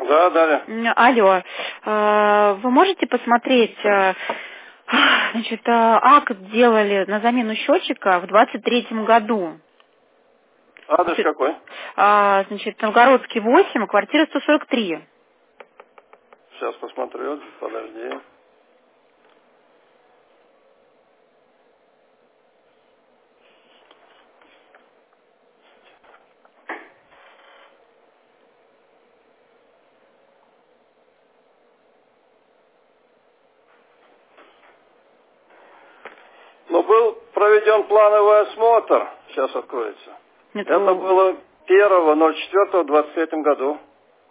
Да, далее. Алло. Вы можете посмотреть, значит, акт делали на замену счетчика в 23-м году. Адрес какой? Значит, Новгородский 8, квартира 143. Сейчас посмотрю, подожди. Но был проведен плановый осмотр. Сейчас откроется. Нет, Это было 1.04.23 году.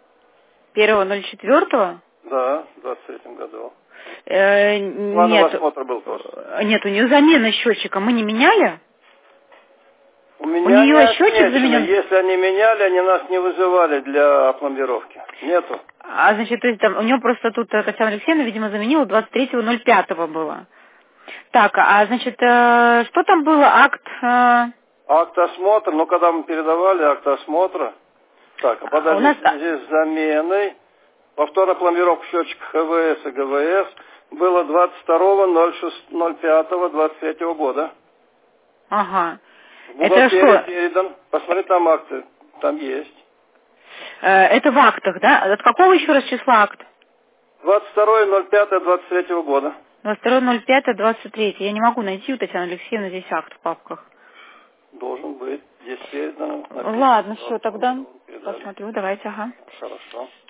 1.04? Да, в 23 году. Плановый Нет. осмотр был тоже. Нет, у нее замена счетчика. Мы не меняли? У меня не нее счетчик отмечено. заменен? Если они меняли, они нас не вызывали для опломбировки. Нету. Значит, то есть там у нее просто тут Татьяна Алексеевна, видимо, заменила 23.05 было. Так, значит, что там было? Акт... Акт осмотра, ну когда мы передавали акт осмотра, так, у подожди, нас... в связи с заменой, повторная пломбировка счетчика ХВС и ГВС было 22.05.23 года. Ага. В Это бухгалтерии что? передан, посмотри, там акты, там есть. Это в актах, да? От какого еще раз числа акт? 22.05.23 года. 22.05.23. Я не могу найти у Татьяны Алексеевны здесь акт в папках. Должен быть. Здесь передано, написано. Ладно, все, тогда Передали. посмотрю. Давайте, ага. Хорошо.